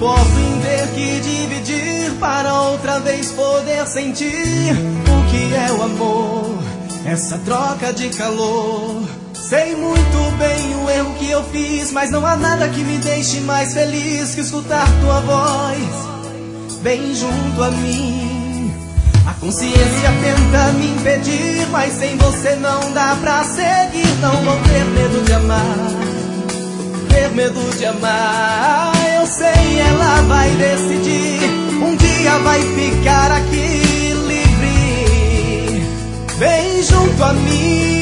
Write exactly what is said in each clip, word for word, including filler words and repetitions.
importo em ter que dividir para outra vez poder sentir o que é o amor, essa troca de calor. Sei muito bem o erro que eu fiz, mas não há nada que me deixe mais feliz que escutar tua voz bem junto a mim. A consciência tenta me impedir, mas sem você não dá pra seguir. Não vou ter medo de amar, ter medo de amar. Eu sei, ela vai decidir, um dia vai ficar aqui livre, bem junto a mim.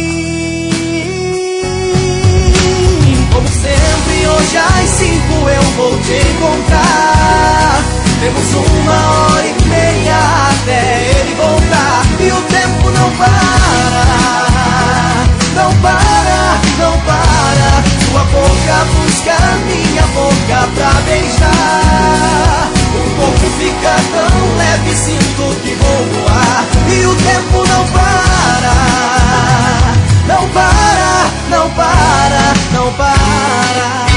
Como sempre, hoje às cinco eu vou te encontrar. Temos uma hora e meia até ele voltar, e o tempo não para, não para, não para. Sua boca busca minha boca pra beijar. O corpo fica tão leve, sinto que vou voar, e o tempo não para, não para, não para, não para.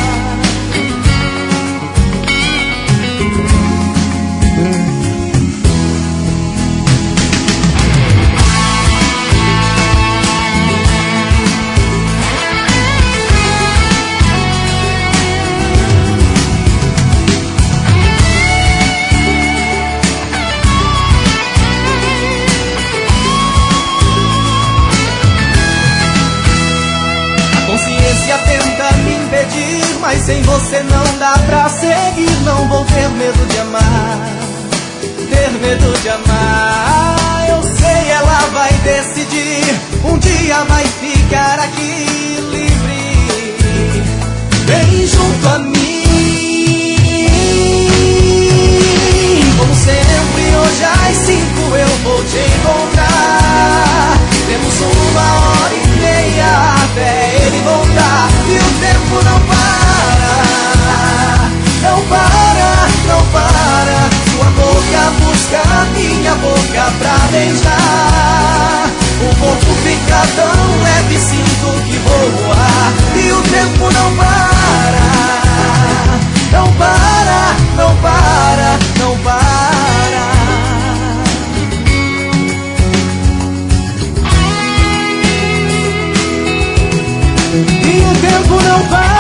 Tenta me impedir, mas sem você não dá pra seguir. Não vou ter medo de amar, ter medo de amar. Eu sei, ela vai decidir, um dia vai ficar aqui livre, bem junto a mim. Como sempre, hoje às cinco eu vou te encontrar. Temos uma hora e meia até ele voltar, e o tempo não para, não para, não para. Sua boca busca a minha boca pra beijar. O corpo fica tão leve, sinto que vou voar, e o tempo não para, não para, não para, não para. E o tempo não para.